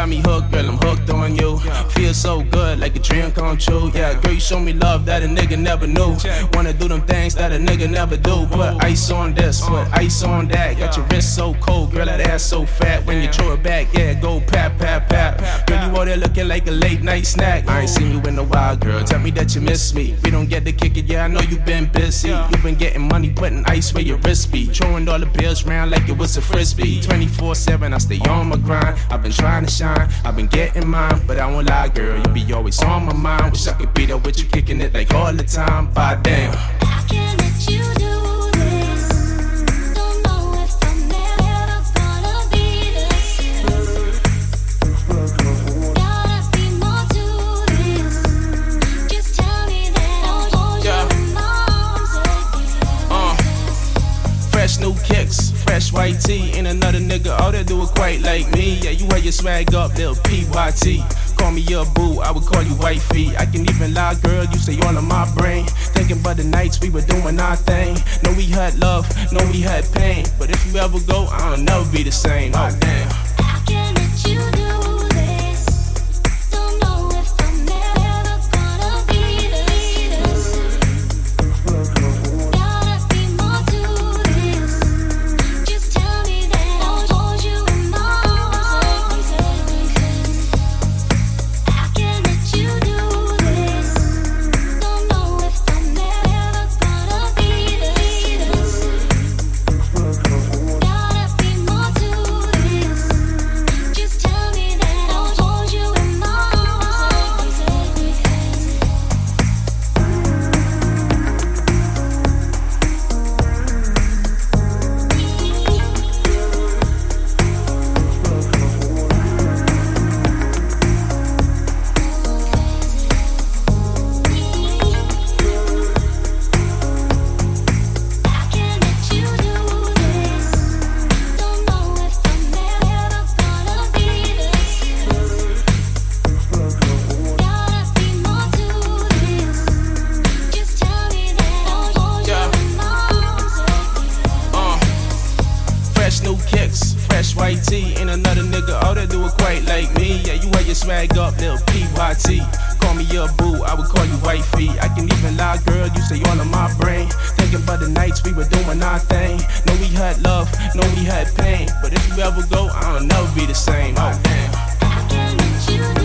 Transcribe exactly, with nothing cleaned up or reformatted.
me hooked, girl, I'm hooked on you. Feel so good, like a dream come true. Yeah, girl, you show me love that a nigga never knew. Wanna do them things that a nigga never do. Put ice on this, put ice on that. Got your wrist so cold, girl, that ass so fat. When you throw it back, yeah, go pap, pap, pap. Girl, you out there looking like a late night snack. I ain't seen you in a while, girl, tell me that you miss me. We don't get to kick it, yeah, I know you been busy. You been getting money, putting ice where your wrist be. Throwing all the bills round like it was a frisbee. twenty-four seven, I stay on my grind. I've been trying to shine, I've been getting mine. But I won't lie, girl, you be always on my mind. Wish I could be there with you, kicking it like all the time. By damn, I can't let you do this. Don't know if I'm ever gonna be the same. Gotta be more to this. Just tell me that I'll hold yeah. you in my arms again. Uh, fresh new kicks, fresh white tee. Ain't another nigga out there do it quite like me. Yeah, you had your swag up, little P Y T. Call me your boo, I would call you wifey. I can even lie, girl, you say all in my brain. Thinking about the nights we were doing our thing. Know we had love, know we had pain. But if you ever go, I'll never be the same. Oh damn. I can't let you do this. Don't know if I'm ever gonna be the same. Gotta be more to this. Just tell me that I'll hold you in my arms again. I can't let you do this. Don't know if I'm ever gonna be the same. Gotta be more to this. Just tell me that I'll hold you in my arms again. I can't let you do this. Don't know if I'm ever gonna be the same. Gotta be more to this. Just tell me that I'll hold you Yeah. in my arms again. Uh, fresh new kicks, fresh white tee. Ain't another nigga out there do it quite like me. Yeah, you had your swag up, little P Y T. Call me your boo, I would call you wifey. I can even lie, girl, you say all in my brain. Thinking about the nights we were doing our thing. Know we had love, know we had pain. But if you ever go, I'll never be the same. Oh damn. I can't let you